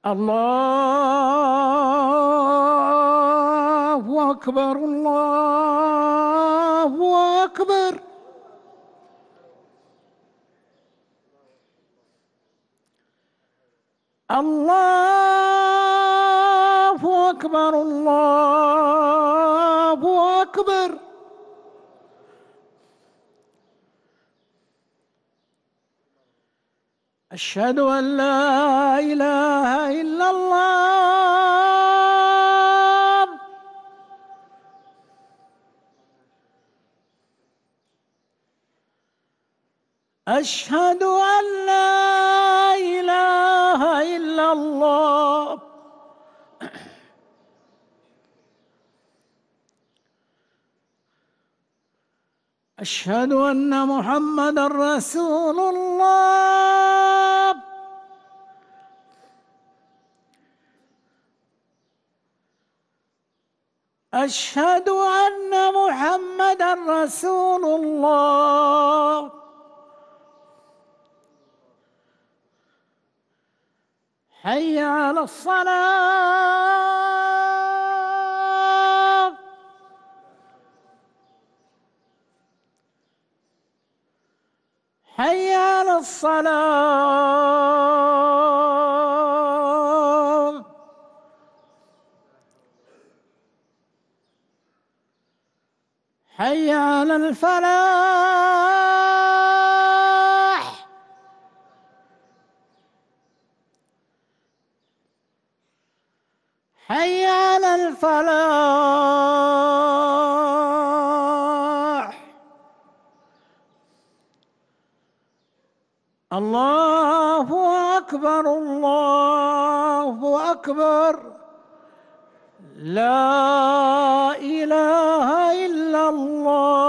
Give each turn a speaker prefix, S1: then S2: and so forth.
S1: الله أكبر الله أكبر. الله أكبر الله أكبر. أشهد أن لا إله إلا الله. أشهد أن لا إله إلا الله. أشهد أن محمدًا رسول الله. أشهد أن محمدًا رسول الله. حي على الصلاة. حي على الصلاة. حي على الفلاح. حي على الفلاح. الله أكبر الله أكبر. لا إله إلا الله.